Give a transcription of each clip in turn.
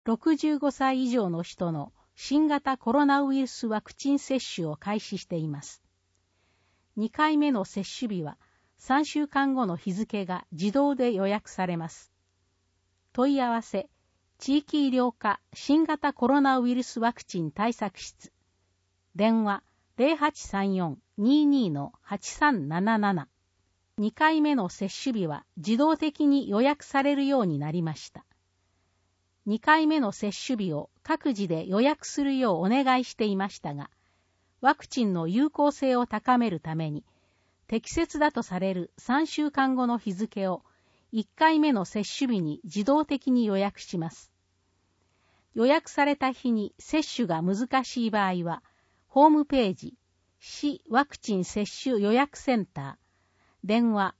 65歳以上の人の新型コロナウイルスワクチン接種を開始しています。2回目の接種日は3週間後の日付が自動で予約されます。問い合わせ、地域医療課新型コロナウイルスワクチン対策室。電話 0834-22-8377。2回目の接種日は自動的に予約されるようになりました。2回目の接種日を各自で予約するようお願いしていましたが、ワクチンの有効性を高めるために、適切だとされる3週間後の日付を1回目の接種日に自動的に予約します。予約された日に接種が難しい場合は、ホームページ、市ワクチン接種予約センター、電話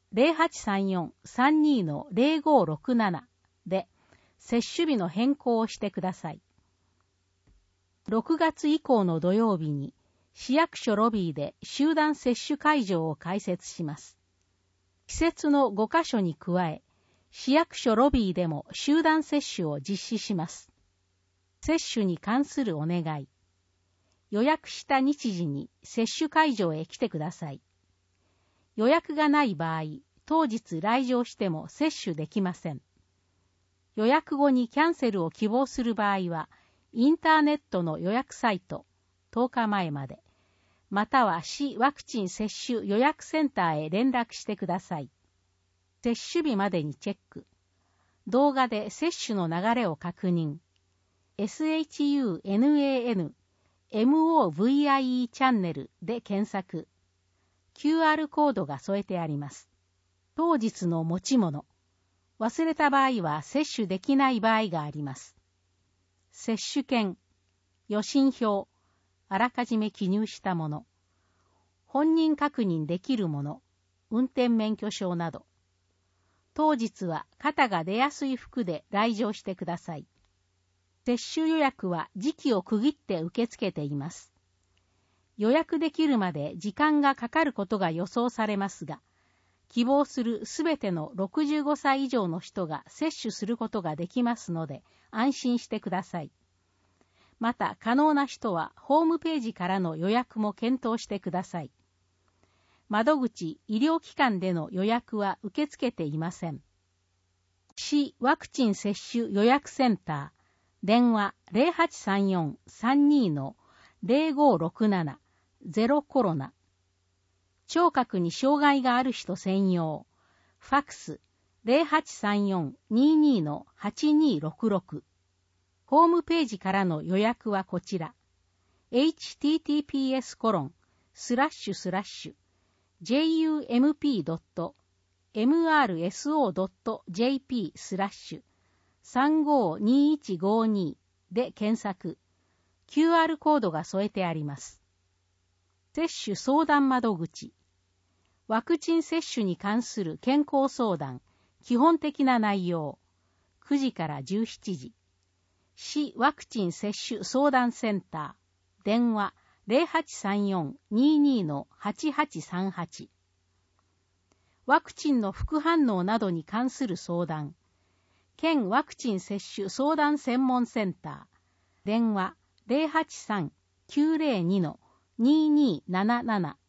0834-32-0567 で接種日の変更をしてください。6月以降の土曜日に市役所ロビーで集団接種会場を開設します。施設の5カ所に加え、市役所ロビーでも集団接種を実施します。接種に関するお願い。予約した日時に接種会場へ来てください。予約がない場合、当日来場しても接種できません。予約後にキャンセルを希望する場合は、インターネットの予約サイト、10日前まで、または市ワクチン接種予約センターへ連絡してください。接種日までにチェック。動画で接種の流れを確認。SHUNAN MOVIE チャンネルで検索。QR コードが添えてあります。当日の持ち物。忘れた場合は接種できない場合があります。接種券、予診票、あらかじめ記入したもの、本人確認できるもの、運転免許証など。当日は肩が出やすい服で来場してください。接種予約は時期を区切って受け付けています。予約できるまで時間がかかることが予想されますが、希望するすべての65歳以上の人が接種することができますので安心してください。また可能な人はホームページからの予約も検討してください。窓口、医療機関での予約は受け付けていません。市ワクチン接種予約センター、電話 0834-32-0567 ゼロコロナ。聴覚に障害がある人専用。ファックス 0834-22-8266。ホームページからの予約はこちら。https://jump.mrso.jp/352152で検索。QR コードが添えてあります。接種相談窓口。ワクチン接種に関する健康相談、基本的な内容。9時から17時。市ワクチン接種相談センター。電話 0834-22-8838。ワクチンの副反応などに関する相談。県ワクチン接種相談専門センター。電話 083-902-2277